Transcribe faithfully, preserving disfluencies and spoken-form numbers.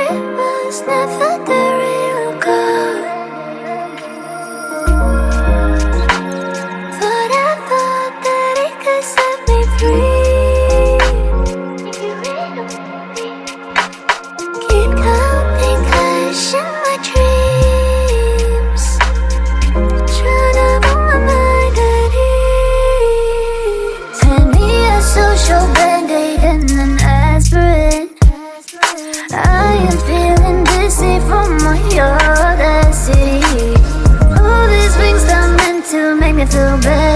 it was never the real goal. But I thought that it could set me free. Keep counting cash in my dreams, trying to put my mind at ease. Hand me a social band-aid and an aspirin. I am feeling dizzy from my audacity. All these things are meant to make me feel better.